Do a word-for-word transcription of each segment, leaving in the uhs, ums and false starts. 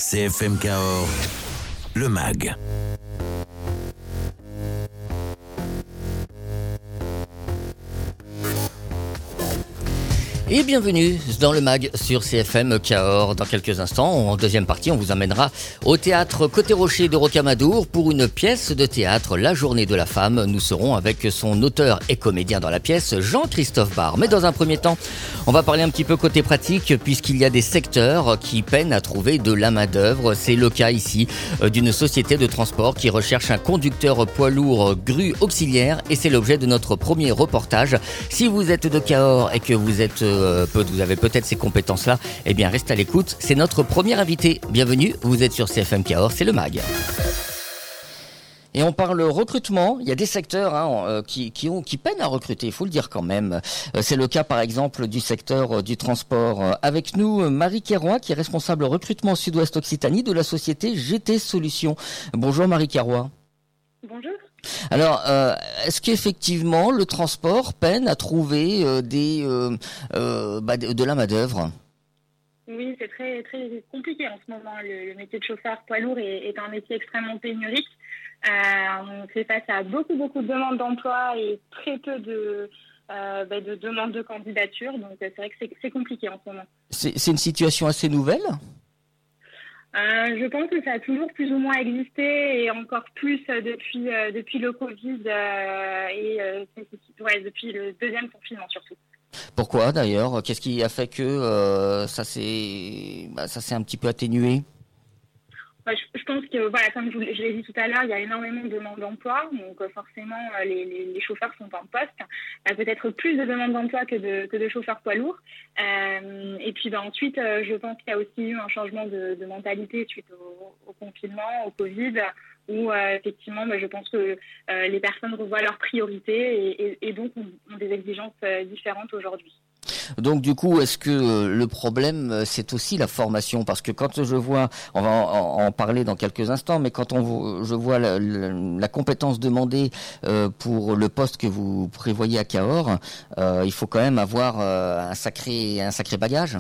C F M Cahors, le mag. Et bienvenue dans le mag sur C F M Cahors. Dans quelques instants, en deuxième partie, on vous amènera au théâtre Côté Rocher de Rocamadour pour une pièce de théâtre, La Journée de la Femme. Nous serons avec son auteur et comédien dans la pièce, Jean-Christophe Barre. Mais dans un premier temps, on va parler un petit peu côté pratique, puisqu'il y a des secteurs qui peinent à trouver de la main-d'œuvre. C'est le cas ici d'une société de transport qui recherche un conducteur poids lourd grue auxiliaire, et c'est l'objet de notre premier reportage. Si vous êtes de Cahors et que vous êtes Euh, vous avez peut-être ces compétences-là, eh bien restez à l'écoute, c'est notre premier invité. Bienvenue, vous êtes sur C F M Cahors, c'est le mag. Et on parle recrutement, il y a des secteurs hein, euh, qui, qui, ont, qui peinent à recruter, il faut le dire quand même. Euh, c'est le cas par exemple du secteur euh, du transport. Euh, avec nous, Marie Kerroy, qui est responsable recrutement Sud-Ouest Occitanie de la société G T Solutions. Bonjour Marie Kerroy. Bonjour. Alors, euh, est-ce qu'effectivement le transport peine à trouver euh, des, euh, euh, bah, de, de la main-d'œuvre ? Oui, c'est très, très compliqué en ce moment. Le, le métier de chauffeur poids lourd est, est un métier extrêmement pénurique. Euh, on fait face à beaucoup, beaucoup de demandes d'emploi et très peu de, euh, bah, de demandes de candidature. Donc, c'est vrai que c'est, c'est compliqué en ce moment. C'est, c'est une situation assez nouvelle ? Euh, je pense que ça a toujours plus ou moins existé et encore plus euh, depuis euh, depuis le Covid euh, et euh, c'est, c'est, ouais, depuis le deuxième confinement surtout. Pourquoi d'ailleurs ? Qu'est-ce qui a fait que euh, ça s'est bah, ça s'est un petit peu atténué ? Ouais, je, je pense que, voilà, comme je, vous, je l'ai dit tout à l'heure, il y a énormément de demandes d'emploi. Donc, euh, forcément, euh, les, les, les chauffeurs sont en poste. Il y a peut-être plus de demandes d'emploi que de, que de chauffeurs poids lourds. Euh, et puis, ben, ensuite, euh, je pense qu'il y a aussi eu un changement de, de mentalité suite au, au confinement, au Covid, où, euh, effectivement, ben, je pense que euh, les personnes revoient leurs priorités et, et, et donc ont, ont des exigences euh, différentes aujourd'hui. Donc du coup, est-ce que le problème, c'est aussi la formation ? Parce que quand je vois, on va en, en parler dans quelques instants, mais quand on, je vois la, la, la compétence demandée euh, pour le poste que vous prévoyez à Cahors, euh, il faut quand même avoir euh, un sacré, un sacré bagage.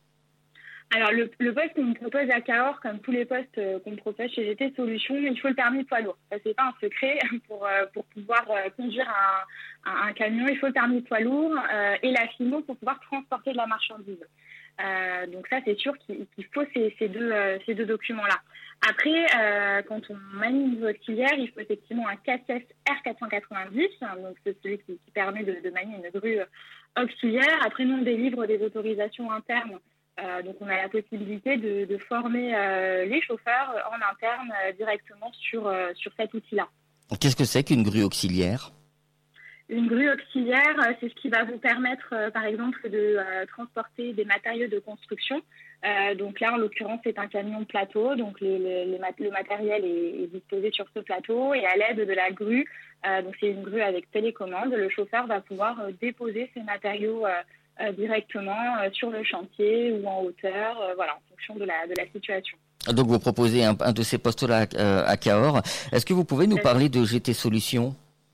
Alors, le, le poste qu'on me propose à Cahors, comme tous les postes euh, qu'on me propose chez G T Solutions, il faut le permis de poids lourd. Ça, c'est pas un secret. Pour, euh, pour pouvoir euh, conduire un, un, un camion, il faut le permis de poids lourd euh, et la FIMO pour pouvoir transporter de la marchandise. Euh, donc ça, c'est sûr qu'il, qu'il faut ces, ces, deux, euh, ces deux documents-là. Après, euh, quand on manie une grue auxiliaire, il faut effectivement un C A S S R quatre cent quatre-vingt-dix, hein, donc c'est celui qui, qui permet de, de manier une grue auxiliaire. Après, nous, on délivre des autorisations internes. Euh, donc, on a la possibilité de, de former euh, les chauffeurs en interne euh, directement sur, euh, sur cet outil-là. Qu'est-ce que c'est qu'une grue auxiliaire ? Une grue auxiliaire, euh, c'est ce qui va vous permettre, euh, par exemple, de euh, transporter des matériaux de construction. Euh, donc là, en l'occurrence, c'est un camion plateau. Donc, les, les, les mat- le matériel est, est disposé sur ce plateau et à l'aide de la grue, euh, donc c'est une grue avec télécommande, le chauffeur va pouvoir euh, déposer ses matériaux euh, Euh, directement euh, sur le chantier ou en hauteur, euh, voilà, en fonction de la, de la situation. Donc vous proposez un, un de ces postes-là euh, à Cahors. Est-ce que vous pouvez nous parler de G T Solutions ?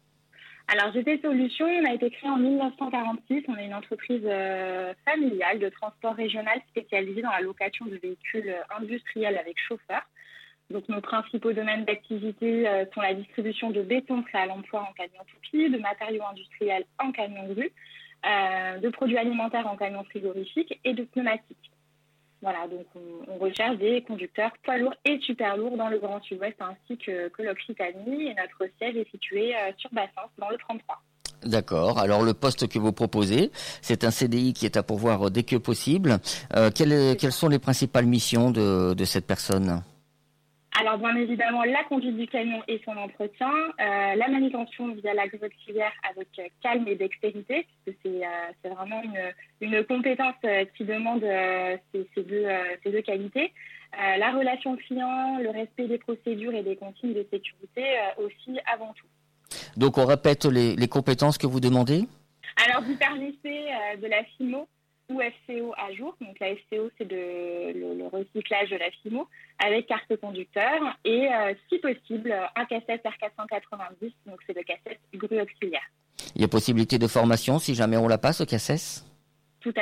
Alors G T Solutions, on a été créé en dix-neuf cent quarante-six. On est une entreprise euh, familiale de transport régional spécialisée dans la location de véhicules industriels avec chauffeur. Donc nos principaux domaines d'activité euh, sont la distribution de béton prêt à l'emploi en camion toupie, de matériaux industriels en camion grue, Euh, de produits alimentaires en camion frigorifique et de pneumatiques. Voilà, donc on, on recherche des conducteurs poids lourds et super lourds dans le Grand Sud-Ouest ainsi que, que l'Occitanie. Et notre siège est situé euh, sur Bassens, dans le trente-trois. D'accord. Alors le poste que vous proposez, c'est un C D I qui est à pourvoir dès que possible. Euh, quelles, quelles sont les principales missions de, de cette personne ? Alors, bien évidemment, la conduite du camion et son entretien, euh, la manutention via la grue auxiliaire avec euh, calme et dextérité, puisque c'est, euh, c'est vraiment une, une compétence euh, qui demande euh, ces, ces, deux, euh, ces deux qualités. Euh, la relation client, le respect des procédures et des consignes de sécurité euh, aussi avant tout. Donc, on répète les, les compétences que vous demandez ? Alors, d'hyperlycée euh, de la FIMO ou F C O à jour. Donc la F C O, c'est de, le, le recyclage de la FIMO avec carte conducteur et euh, si possible un C A S S R quatre cent quatre-vingt-dix, donc c'est le C A S S grue auxiliaire. Il y a possibilité de formation si jamais on la passe au C A S S ? Tout à fait.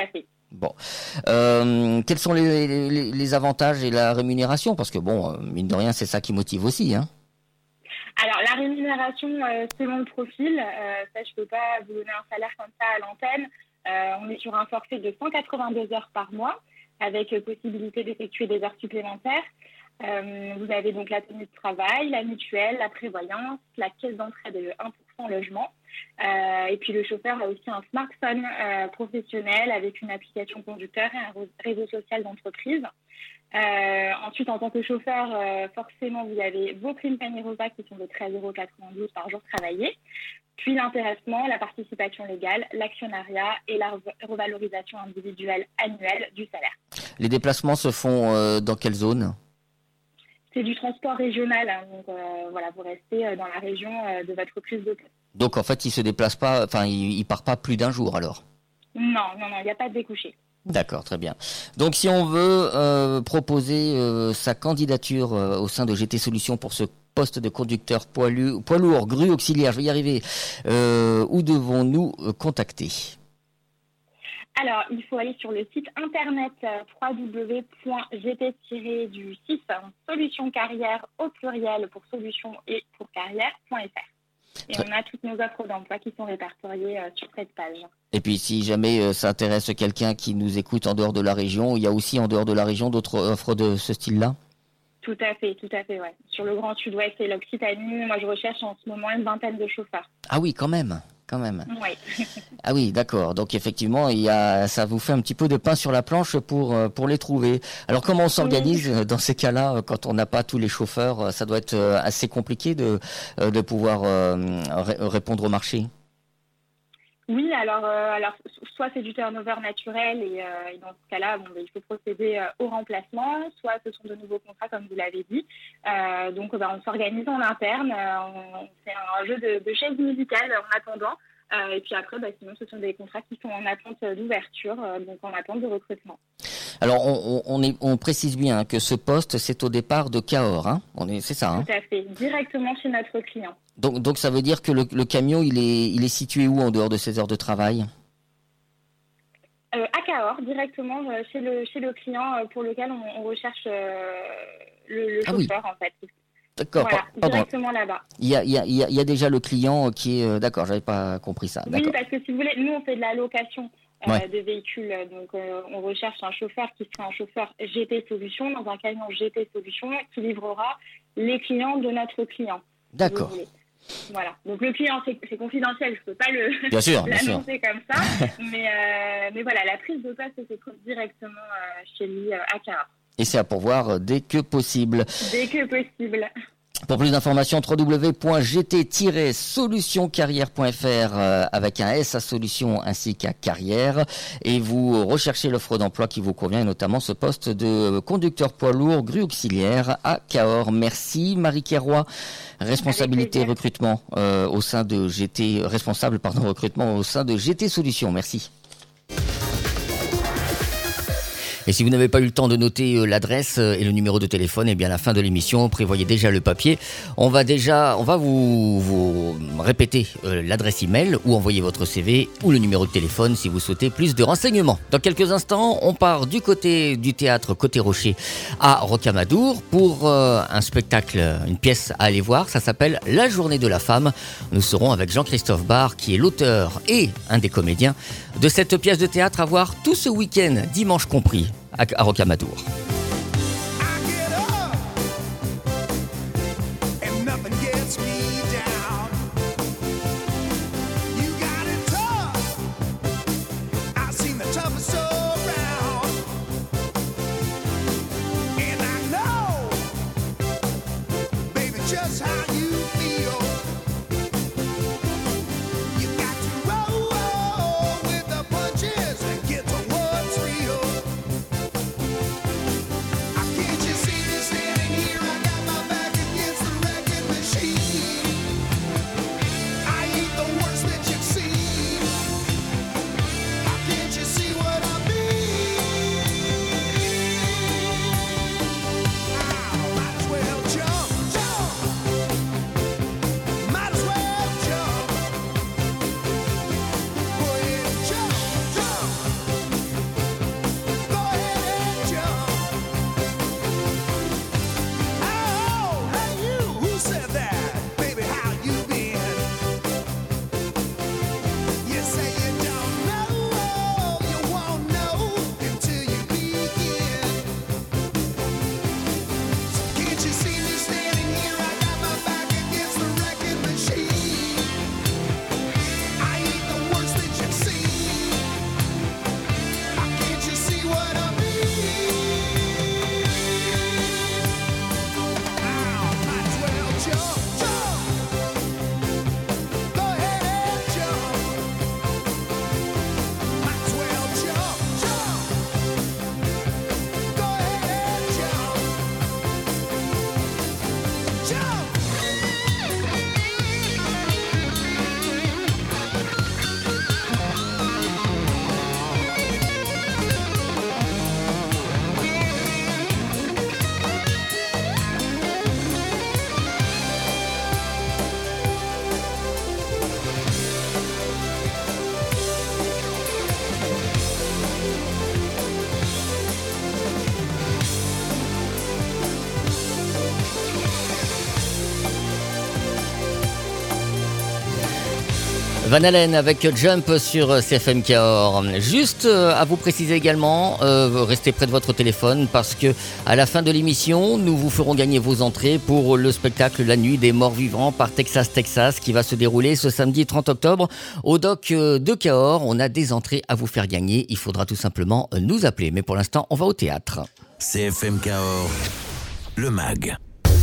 Bon. Euh, quels sont les, les, les avantages et la rémunération? Parce que bon, mine de rien, c'est ça qui motive aussi, hein. Alors, la rémunération, euh, selon le profil, euh, ça, je ne peux pas vous donner un salaire comme ça à l'antenne. Euh, on est sur un forfait de cent quatre-vingt-deux heures par mois, avec euh, possibilité d'effectuer des heures supplémentaires. Euh, vous avez donc la tenue de travail, la mutuelle, la prévoyance, la caisse d'entrée de un pour cent logement. Euh, et puis, le chauffeur a aussi un smartphone euh, professionnel avec une application conducteur et un réseau social d'entreprise. Euh, ensuite, en tant que chauffeur, euh, forcément, vous avez vos primes panier repas qui sont de treize euros quatre-vingt-douze par jour travaillé, puis l'intéressement, la participation légale, l'actionnariat et la revalorisation individuelle annuelle du salaire. Les déplacements se font euh, dans quelle zone? C'est du transport régional, hein, donc euh, voilà, vous restez dans la région euh, de votre prise de poste. Donc en fait, il se déplace pas, enfin, il, il part pas plus d'un jour alors? Non, non, non, il n'y a pas de découché. D'accord, très bien. Donc si on veut euh, proposer euh, sa candidature euh, au sein de G T Solutions pour ce poste de conducteur poids, lu- poids lourd, grue auxiliaire, je vais y arriver, euh, où devons-nous euh, contacter? Alors, il faut aller sur le site internet euh, w w w point g t tiret du six solution carrière au pluriel pour solution et pour carrière point f r. Et on a toutes nos offres d'emploi qui sont répertoriées euh, sur cette page. Et puis, si jamais euh, ça intéresse quelqu'un qui nous écoute en dehors de la région, il y a aussi en dehors de la région d'autres offres de ce style-là? Tout à fait, tout à fait, ouais. Sur le Grand Sud-Ouest et l'Occitanie, moi je recherche en ce moment une vingtaine de chauffeurs. Ah oui, quand même, quand même. Oui. Ah oui, d'accord. Donc effectivement, il y a, ça vous fait un petit peu de pain sur la planche pour pour les trouver. Alors comment on s'organise oui. dans ces cas-là quand on n'a pas tous les chauffeurs? Ça doit être assez compliqué de de pouvoir euh, ré- répondre au marché. Oui, alors, euh, alors soit c'est du turnover naturel et, euh, et dans ce cas-là, bon, il faut procéder euh, au remplacement, soit ce sont de nouveaux contrats comme vous l'avez dit. Euh, donc bah, on s'organise en interne, euh, on fait un jeu de, de chaises musicales en attendant. Euh, et puis après, bah, sinon, ce sont des contrats qui sont en attente d'ouverture, euh, donc en attente de recrutement. Alors, on, on, est, on précise bien hein, que ce poste, c'est au départ de Cahors, hein. On est, c'est ça, hein. Tout à fait, directement chez notre client. Donc, donc ça veut dire que le, le camion, il est, il est situé où en dehors de ses heures de travail? euh, À Cahors, directement euh, chez, le, chez le client euh, pour lequel on, on recherche euh, le, le ah chauffeur, oui. en fait. D'accord, voilà, pardon. Directement là-bas. Il y a, il y a, il y a déjà le client qui est... Euh, d'accord, j'avais pas compris ça. Oui, d'accord. parce que si vous voulez, nous, on fait de la location euh, ouais. de véhicules. Donc, euh, on recherche un chauffeur qui sera un chauffeur G T Solutions, dans un camion G T Solutions, qui livrera les clients de notre client. D'accord. Si voilà. Donc, le client, c'est, c'est confidentiel. Je ne peux pas le, bien sûr, l'annoncer bien sûr. comme ça. mais, euh, mais voilà, la prise de poste se trouve directement euh, chez lui euh, à Cahors. Et c'est à pourvoir dès que possible. Dès que possible. Pour plus d'informations, w w w point g t tiret solution carrière point f r euh, avec un S à solution ainsi qu'à carrière. Et vous recherchez l'offre d'emploi qui vous convient, et notamment ce poste de conducteur poids lourd grue auxiliaire à Cahors. Merci Marie Kerroy, responsabilité recrutement euh, au sein de G T, responsable pardon recrutement au sein de G T Solutions. Merci. Et si vous n'avez pas eu le temps de noter euh, l'adresse euh, et le numéro de téléphone, eh bien à la fin de l'émission, prévoyez déjà le papier. On va déjà, on va vous, vous répéter euh, l'adresse email ou envoyer votre C V ou le numéro de téléphone si vous souhaitez plus de renseignements. Dans quelques instants, on part du côté du théâtre Côté Rocher à Rocamadour pour euh, un spectacle, une pièce à aller voir. Ça s'appelle La Journée de la Femme. Nous serons avec Jean-Christophe Barr, qui est l'auteur et un des comédiens de cette pièce de théâtre à voir tout ce week-end, dimanche compris, à Rocamadour. Van Halen avec Jump sur C F M Cahors. Juste euh, à vous préciser également, euh, restez près de votre téléphone parce que à la fin de l'émission, nous vous ferons gagner vos entrées pour le spectacle La Nuit des Morts Vivants par Texas Texas qui va se dérouler ce samedi trente octobre au dock de Cahors. On a des entrées à vous faire gagner. Il faudra tout simplement nous appeler. Mais pour l'instant, on va au théâtre. C F M Cahors, le mag.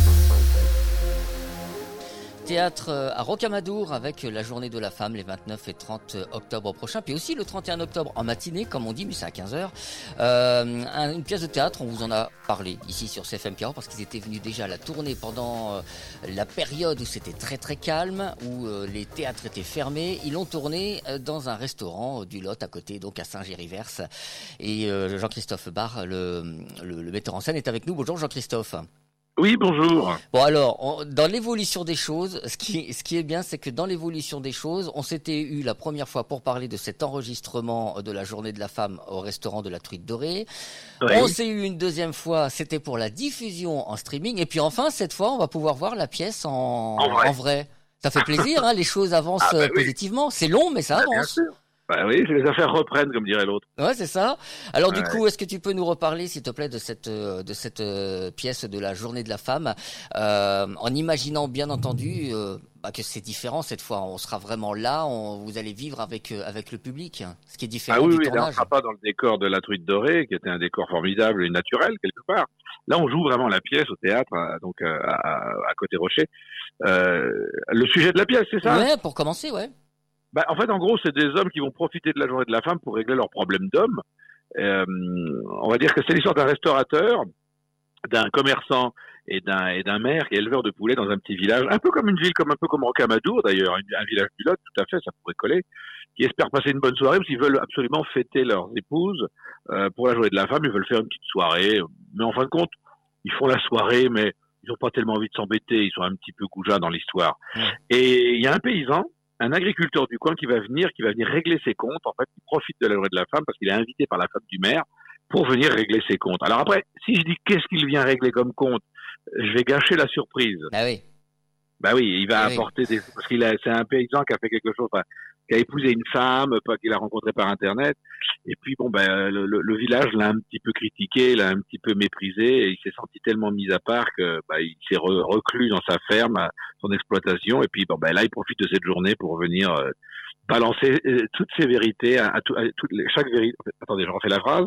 Théâtre à Rocamadour avec la journée de la femme les vingt-neuf et trente octobre prochains, puis aussi le trente et un octobre en matinée, comme on dit, mais c'est à quinze heures. Euh, une pièce de théâtre, on vous en a parlé ici sur C F M Cahors parce qu'ils étaient venus déjà la tourner pendant euh, la période où c'était très très calme, où euh, les théâtres étaient fermés. Ils l'ont tourné euh, dans un restaurant euh, du Lot à côté, donc à Saint-Géry-Vers. Et euh, Jean-Christophe Barre, le, le, le metteur en scène, est avec nous. Bonjour Jean-Christophe. Oui, bonjour. Bon alors, on, dans l'évolution des choses, ce qui, ce qui est bien, c'est que dans l'évolution des choses, on s'était eu la première fois pour parler de cet enregistrement de la journée de la femme au restaurant de la Truite Dorée. Oui. On s'est eu une deuxième fois, c'était pour la diffusion en streaming. Et puis enfin, cette fois, on va pouvoir voir la pièce en, en vrai. En vrai. Ça fait plaisir, hein, les choses avancent ah, bah, positivement. Oui. C'est long, mais ça bah, avance. Bien sûr. Bah oui, les affaires reprennent, comme dirait l'autre. Ouais, c'est ça. Alors ouais. du coup, est-ce que tu peux nous reparler, s'il te plaît, de cette de cette euh, pièce de la Journée de la Femme, euh, en imaginant bien entendu euh, bah, que c'est différent cette fois. On sera vraiment là, on, vous allez vivre avec euh, avec le public, ce qui est différent ah, oui, du oui, tournage. Là, on sera pas dans le décor de la Truite Dorée, qui était un décor formidable et naturel quelque part. Là, on joue vraiment la pièce au théâtre, donc à, à, à Côté-Rocher. Euh, le sujet de la pièce, c'est ça? Ouais, pour commencer, ouais. Bah, en fait, en gros, c'est des hommes qui vont profiter de la journée de la femme pour régler leurs problèmes d'hommes. Euh, on va dire que c'est l'histoire d'un restaurateur, d'un commerçant et d'un, et d'un maire qui est éleveur de poulets dans un petit village, un peu comme une ville, comme un peu comme Rocamadour d'ailleurs, un village du Lot, tout à fait, ça pourrait coller, qui espèrent passer une bonne soirée parce qu'ils veulent absolument fêter leurs épouses euh, pour la journée de la femme. Ils veulent faire une petite soirée, mais en fin de compte, ils font la soirée, mais ils n'ont pas tellement envie de s'embêter, ils sont un petit peu goujats dans l'histoire. Mmh. Et il y a un paysan, un agriculteur du coin qui va venir, qui va venir régler ses comptes. En fait, il profite de la journée de la femme parce qu'il est invité par la femme du maire pour venir régler ses comptes. Alors après, si je dis qu'est-ce qu'il vient régler comme compte, je vais gâcher la surprise. Ah oui. Bah oui, il va ah apporter oui. des, parce qu'il a, c'est un paysan qui a fait quelque chose, enfin, qui a épousé une femme, pas qu'il a rencontrée par internet. Et puis bon, ben le, le, le village l'a un petit peu critiqué, l'a un petit peu méprisé, et il s'est senti tellement mis à part que bah, il s'est re, reclus dans sa ferme, son exploitation. Et puis bon, ben là, il profite de cette journée pour venir euh, balancer euh, toutes ses vérités à, à, tout, à toutes les, chaque vérité. Attendez, je refais la phrase.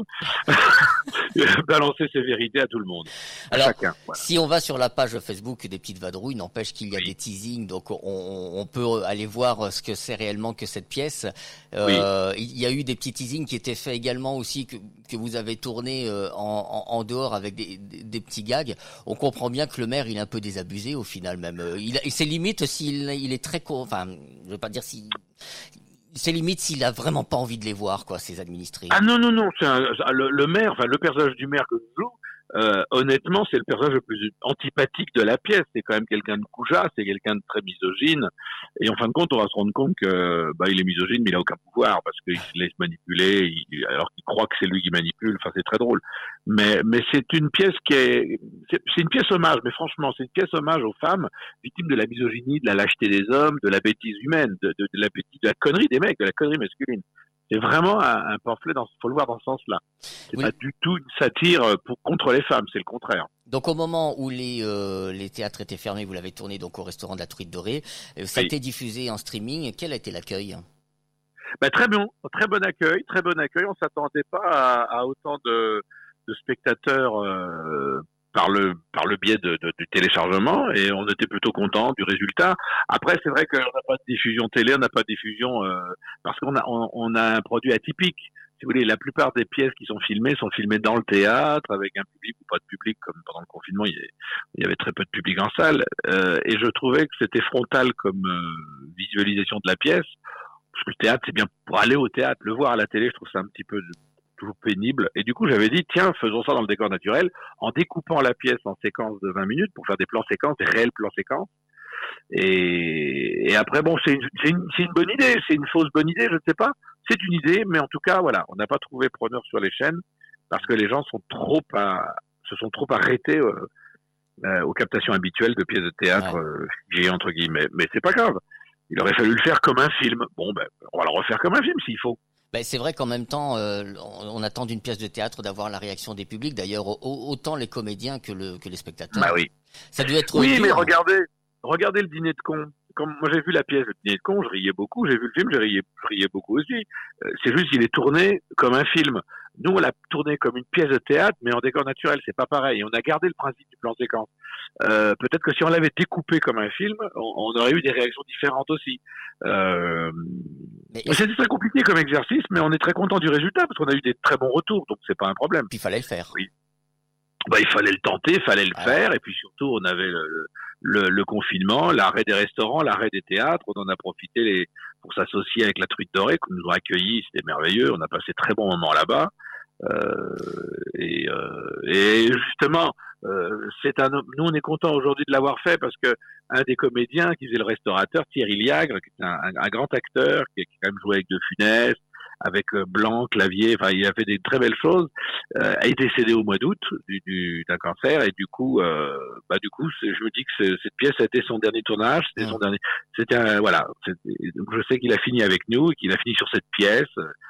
Balancer ses vérités à tout le monde. À Alors, chacun. Voilà. Si on va sur la page Facebook des Petites Vadrouilles, n'empêche qu'il y a oui. des teasings, donc on, on peut aller voir ce que c'est réellement que cette pièce. Euh, oui. Il y a eu des petits teasings qui étaient faits également aussi que, que vous avez tourné en, en, en dehors avec des, des, des petits gags. On comprend bien que le maire il est un peu désabusé au final même. Il, il c'est limite s'il il est très court. Enfin, je veux pas dire si. C'est limite s'il a vraiment pas envie de les voir, quoi, ces administrés. Ah non, non, non, c'est un, le, le maire, enfin, le personnage du maire que je joue, euh, honnêtement, c'est le personnage le plus antipathique de la pièce. C'est quand même quelqu'un de goujat, c'est quelqu'un de très misogyne. Et en fin de compte, on va se rendre compte que, bah, il est misogyne, mais il a aucun pouvoir parce qu'il se laisse manipuler, il, alors qu'il croit que c'est lui qui manipule. Enfin, c'est très drôle. Mais, mais c'est une pièce qui est, c'est, c'est une pièce hommage, mais franchement, c'est une pièce hommage aux femmes victimes de la misogynie, de la lâcheté des hommes, de la bêtise humaine, de, de, de la bêtise, de la connerie des mecs, de la connerie masculine. C'est vraiment un, un pamphlet, il faut le voir dans ce sens-là. C'est oui. pas du tout une satire pour, contre les femmes, c'est le contraire. Donc au moment où les, euh, les théâtres étaient fermés, vous l'avez tourné donc au restaurant de la Truite Dorée, ça oui. a été diffusé en streaming. Quel a été l'accueil? Ben, très bon, très bon accueil, très bon accueil. On s'attendait pas à, à autant de, de spectateurs euh, par le par le biais de, de, du téléchargement, et on était plutôt content du résultat. Après, c'est vrai qu'on n'a pas de diffusion télé, on n'a pas de diffusion euh, parce qu'on a on, on a un produit atypique. Si vous voulez, la plupart des pièces qui sont filmées sont filmées dans le théâtre avec un public ou pas de public, comme pendant le confinement, il y avait, il y avait très peu de public en salle. Euh, et je trouvais que c'était frontal comme euh, visualisation de la pièce. Parce que le théâtre, c'est bien pour aller au théâtre, le voir à la télé, je trouve ça un petit peu toujours pénible. Et du coup, j'avais dit, tiens, faisons ça dans le décor naturel, en découpant la pièce en séquences de vingt minutes pour faire des plans séquences, des réels plans séquences. Et, et après, bon, c'est une, c'est, une, c'est une bonne idée, c'est une fausse bonne idée, je ne sais pas. C'est une idée, mais en tout cas, voilà, on n'a pas trouvé preneur sur les chaînes parce que les gens sont trop à, se sont trop arrêtés euh, euh, aux captations habituelles de pièces de théâtre ouais. euh, figées, entre guillemets. Mais c'est pas grave. Il aurait fallu le faire comme un film. Bon, ben, on va le refaire comme un film s'il faut. Ben, c'est vrai qu'en même temps, euh, on, on attend d'une pièce de théâtre d'avoir la réaction des publics. D'ailleurs, au, autant les comédiens que, le, que les spectateurs. Bah oui. Ça doit être Oui, dur. mais regardez, regardez le dîner de cons. Comme moi j'ai vu la pièce Le Dîner de cons, je riais beaucoup. J'ai vu le film, je riais, je riais beaucoup aussi. Euh, c'est juste qu'il est tourné comme un film. Nous, on l'a tourné comme une pièce de théâtre, mais en décor naturel. C'est pas pareil. Et on a gardé le principe du plan séquence. Euh, peut-être que si on l'avait découpé comme un film, on, on aurait eu des réactions différentes aussi. Euh, Mais c'était très compliqué comme exercice, mais on est très content du résultat parce qu'on a eu des très bons retours, donc c'est pas un problème. Puis il fallait le faire. Oui. Bah, il fallait le tenter, il fallait le Ah. faire, et puis surtout, on avait le, le, le confinement, l'arrêt des restaurants, l'arrêt des théâtres, on en a profité les, pour s'associer avec la Truite Dorée, qui nous ont accueillis, c'était merveilleux, on a passé très bons moments là-bas. Euh, et, euh, et justement, euh, c'est un, nous on est content aujourd'hui de l'avoir fait parce que un des comédiens qui faisait le restaurateur, Thierry Liagre, qui est un, un, un grand acteur, qui a quand même joué avec De Funès, avec Blanc, Clavier, enfin il a fait des très belles choses, euh, a été décédé au mois d'août du, du, d'un cancer et du coup, euh, bah du coup, c'est, je me dis que cette pièce a été son dernier tournage, c'était Mmh. son dernier, c'était un, voilà, c'était, donc je sais qu'il a fini avec nous, et qu'il a fini sur cette pièce.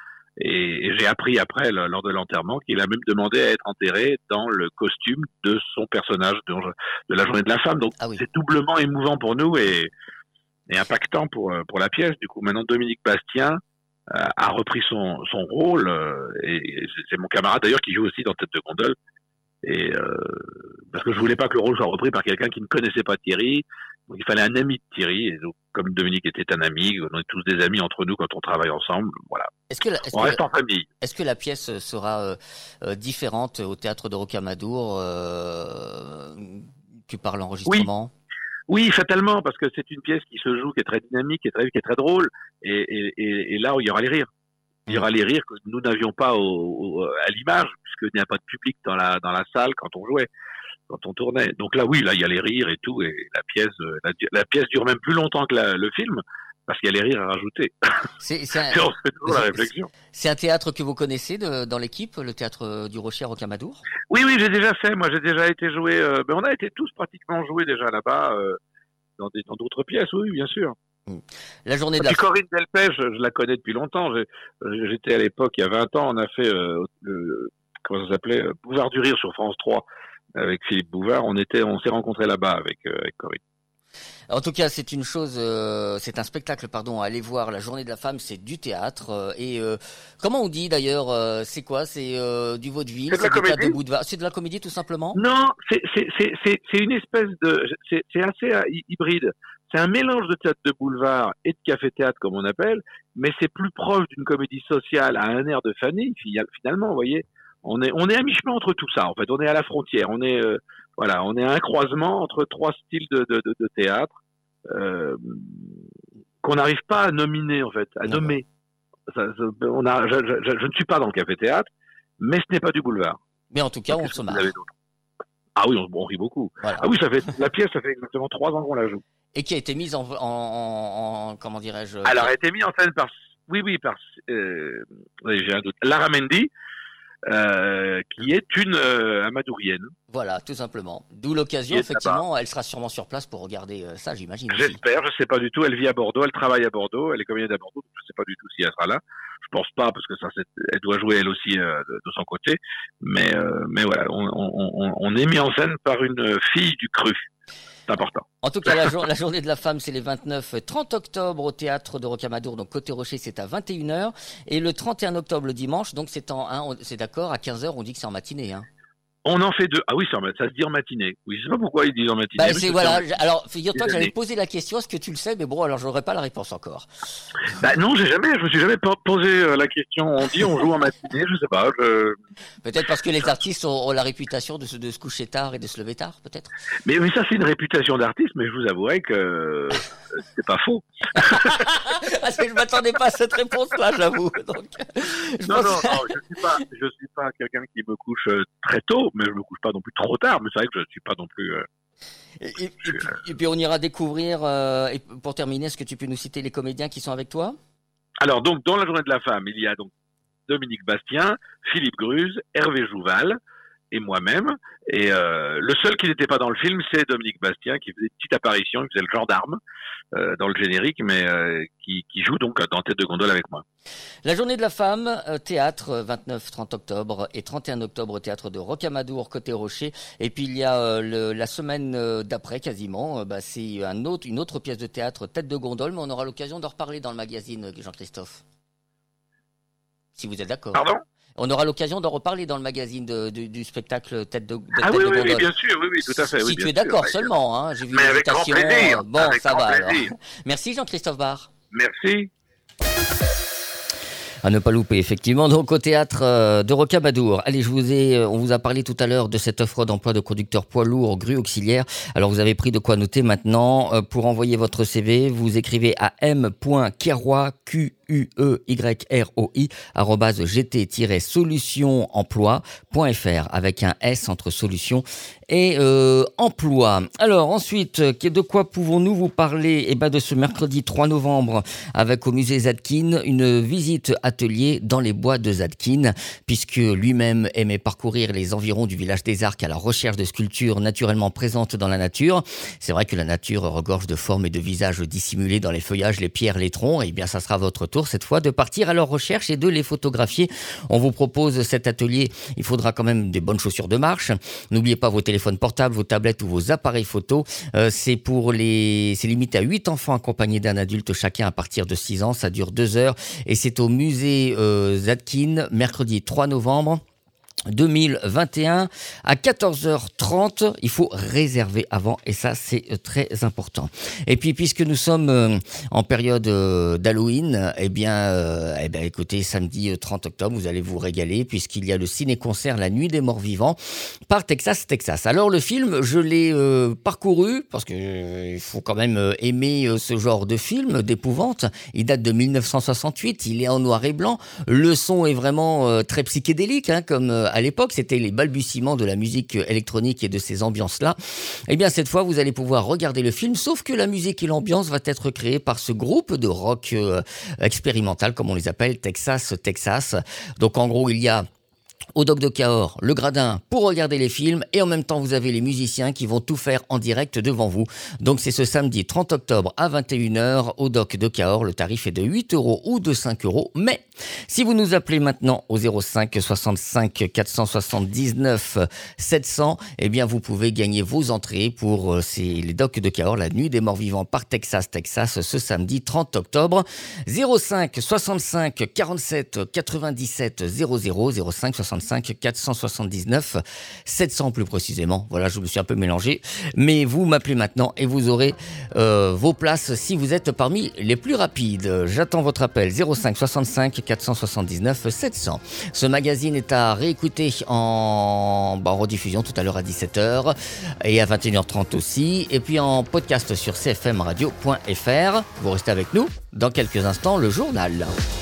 Et, et j'ai appris après, le, lors de l'enterrement, qu'il a même demandé à être enterré dans le costume de son personnage de, de la Journée de la Femme. Donc Ah oui. c'est doublement émouvant pour nous et, et impactant pour, pour la pièce. Du coup, maintenant Dominique Bastien euh, a repris son, son rôle. Euh, et, et c'est mon camarade d'ailleurs qui joue aussi dans Tête de Gondole. Et euh, parce que je voulais pas que le rôle soit repris par quelqu'un qui ne connaissait pas Thierry. Donc il fallait un ami de Thierry. Et donc comme Dominique était un ami, on est tous des amis entre nous quand on travaille ensemble. Voilà. Est-ce que, la, est-ce, On que, reste en famille. est-ce que la pièce sera euh, euh, différente au théâtre de Rocamadour euh, Tu parles enregistrement? Oui, fatalement, parce que c'est une pièce qui se joue, qui est très dynamique, qui est très, qui est très drôle. Et, et, et, et là, il y aura les rires. Il y aura les rires que nous n'avions pas au, au, à l'image, puisqu'il n'y a pas de public dans la, dans la salle quand on jouait, quand on tournait. Donc là, oui, là, il y a les rires et tout. Et la pièce, la, la pièce dure même plus longtemps que la, le film, parce qu'il y a les rires à rajouter. C'est, c'est, un, on fait toujours la réflexion. C'est un théâtre que vous connaissez de, dans l'équipe, le théâtre du Rocher à Rocamadour? Oui, oui, j'ai déjà fait. Moi, j'ai déjà été joué. Euh, ben, on a été tous pratiquement joués déjà là-bas, euh, dans, des, dans d'autres pièces, oui, bien sûr. La journée de la... la Corinne Delpech, je, je la connais depuis longtemps. J'ai, j'étais à l'époque, il y a vingt ans, on a fait, euh, le, comment ça s'appelait, Bouvard du Rire sur France trois avec Philippe Bouvard. On était, on s'est rencontrés là-bas avec, euh, avec Corinne. En tout cas, c'est une chose, euh, c'est un spectacle, pardon, à aller voir. La Journée de la Femme, c'est du théâtre. Euh, et euh, comment on dit d'ailleurs, euh, c'est quoi? C'est euh, du vaudeville, c'est, c'est du théâtre de boulevard, c'est de la comédie tout simplement? Non, c'est, c'est, c'est, c'est, c'est une espèce de, c'est, c'est assez euh, hybride. C'est un mélange de théâtre de boulevard et de café-théâtre, comme on appelle, mais c'est plus proche d'une comédie sociale à un air de famille, finalement, vous voyez. On est, on est à mi-chemin entre tout ça, en fait. On est à la frontière. On est, euh, voilà, on est à un croisement entre trois styles de, de, de, de théâtre, euh, qu'on n'arrive pas à nominer, en fait, à non. nommer. Ça, ça, on a, je, je, je ne suis pas dans le café-théâtre, mais ce n'est pas du boulevard. Mais en tout cas, on se marre. Ah oui, on, on rit beaucoup. Voilà. Ah oui, ça fait, la pièce, ça fait exactement trois ans qu'on la joue. Et qui a été mise en, en, en, en comment dirais-je? Alors, elle a été mise en scène par, oui, oui, par, euh, j'ai un doute, Lara Mendy, euh, qui est une euh, amadourienne. Voilà, tout simplement. D'où l'occasion, effectivement, elle sera sûrement sur place pour regarder euh, ça, j'imagine. J'espère, aussi. Je sais pas du tout. Elle vit à Bordeaux, elle travaille à Bordeaux, elle est comédienne à Bordeaux, donc je sais pas du tout si elle sera là. Je pense pas, parce que ça, c'est, elle doit jouer elle aussi euh, de, de son côté. Mais, euh, mais voilà, on, on, on, on est mis en scène par une fille du cru. C'est important. En tout cas, la, jour, la journée de la femme, c'est les vingt-neuf trente octobre au théâtre de Rocamadour. Donc, Côté Rocher, c'est à vingt et une heures. Et le trente et un octobre, le dimanche, donc c'est en, hein, c'est d'accord, à quinze heures, on dit que c'est en matinée, hein. On en fait deux. Ah oui, ça, ça se dit en matinée. Oui, je sais pas pourquoi ils disent en matinée. Bah, c'est, voilà. Alors, figure-toi que j'allais te poser la question, est-ce que tu le sais? Mais bon, alors, j'aurais pas la réponse encore. Bah, non, j'ai jamais, je me suis jamais posé la question. On dit, on joue en matinée, je sais pas, je... Peut-être parce que les artistes ont, ont la réputation de se, de se coucher tard et de se lever tard, peut-être. Mais, mais ça, c'est une réputation d'artiste, mais je vous avouerai que c'est pas faux. Parce que je m'attendais pas à cette réponse-là, j'avoue. Donc, je non, pense... non, non, je suis pas, je suis pas quelqu'un qui me couche très tôt, mais je me couche pas non plus trop tard, mais c'est vrai que je suis pas non plus... Euh, et, et, et, puis, et puis on ira découvrir, euh, et pour terminer, est-ce que tu peux nous citer les comédiens qui sont avec toi? Alors, donc, dans la Journée de la Femme, il y a donc Dominique Bastien, Philippe Gruz, Hervé Jouval, et moi-même. Et euh, le seul qui n'était pas dans le film, c'est Dominique Bastien, qui faisait une petite apparition, qui faisait le gendarme euh, dans le générique, mais euh, qui, qui joue donc dans Tête de gondole avec moi. La journée de la femme, euh, théâtre, vingt-neuf trente octobre et trente et un octobre, théâtre de Rocamadour, côté Rocher. Et puis il y a euh, le, la semaine euh, d'après, quasiment, euh, bah, c'est un autre, une autre pièce de théâtre, Tête de gondole, mais on aura l'occasion d'en reparler dans le magazine, Jean-Christophe. Si vous êtes d'accord. Pardon ? On aura l'occasion d'en reparler dans le magazine de, du, du spectacle Tête de, de, ah tête oui, de oui, gondole. oui, bien sûr, oui, oui, tout à fait. Si oui, tu bien es d'accord sûr, seulement, hein, j'ai vu mais avec grand l'invitation. plaisir. Bon, avec ça grand va plaisir. alors. Merci Jean-Christophe Barre. Merci. À ne pas louper, effectivement. Donc, au théâtre euh, de Rocamadour. Allez, je vous ai, euh, on vous a parlé tout à l'heure de cette offre d'emploi de conducteur poids lourd, grue auxiliaire. Alors, vous avez pris de quoi noter maintenant. Euh, pour envoyer votre C V, vous écrivez à m.keroy, Q U E Y R O I, arrobase gt-solution emploi point f r, avec un S entre solution et euh, emploi. Alors, ensuite, de quoi pouvons-nous vous parler? Eh ben, de ce mercredi trois novembre, avec au musée Zadkine, une visite atelier dans les bois de Zadkine, puisque lui-même aimait parcourir les environs du village des Arcs à la recherche de sculptures naturellement présentes dans la nature. C'est vrai que la nature regorge de formes et de visages dissimulés dans les feuillages, les pierres, les troncs. Et bien, ça sera votre tour cette fois de partir à leur recherche et de les photographier. On vous propose cet atelier. Il faudra quand même des bonnes chaussures de marche. N'oubliez pas vos téléphones portables, vos tablettes ou vos appareils photo. Euh, c'est pour les, c'est limité à huit enfants accompagnés d'un adulte chacun à partir de six ans. Ça dure deux heures et c'est au musée euh, Zadkine, mercredi trois novembre. deux mille vingt et un à quatorze heures trente, il faut réserver avant et ça c'est très important. Et puis puisque nous sommes euh, en période euh, d'Halloween, eh bien, euh, eh bien écoutez, samedi trente octobre, vous allez vous régaler puisqu'il y a le ciné-concert La Nuit des Morts Vivants par Texas Texas. Alors le film, je l'ai euh, parcouru parce que euh, il faut quand même euh, aimer euh, ce genre de film d'épouvante. Il date de mille neuf cent soixante-huit, il est en noir et blanc. Le son est vraiment euh, très psychédélique, hein, comme euh, à l'époque, c'était les balbutiements de la musique électronique et de ces ambiances-là. Eh bien, cette fois, vous allez pouvoir regarder le film, sauf que la musique et l'ambiance va être créée par ce groupe de rock euh, expérimental, comme on les appelle, Texas Texas. Donc, en gros, il y a au Doc de Cahors, le gradin pour regarder les films et en même temps vous avez les musiciens qui vont tout faire en direct devant vous. Donc c'est ce samedi trente octobre à vingt et une heures au Doc de Cahors. Le tarif est de huit euros ou de cinq euros. Mais si vous nous appelez maintenant au zéro cinq soixante-cinq quatre cent soixante-dix-neuf sept cents, eh bien vous pouvez gagner vos entrées pour euh, ces, les Docs de Cahors, la Nuit des Morts Vivants par Texas Texas ce samedi trente octobre. zéro cinq soixante-cinq quarante-sept quatre-vingt-dix-sept zéro zéro zéro cinq soixante-cinq quatre cent soixante-dix-neuf sept cents plus précisément. Voilà, je me suis un peu mélangé. Mais vous m'appelez maintenant et vous aurez euh, vos places si vous êtes parmi les plus rapides. J'attends votre appel zéro cinq soixante-cinq quatre cent soixante-dix-neuf sept cents. Ce magazine est à réécouter en, bah, en rediffusion tout à l'heure à dix-sept heures et à vingt et une heures trente aussi. Et puis en podcast sur c f m radio point f r. Vous restez avec nous. Dans quelques instants, le journal.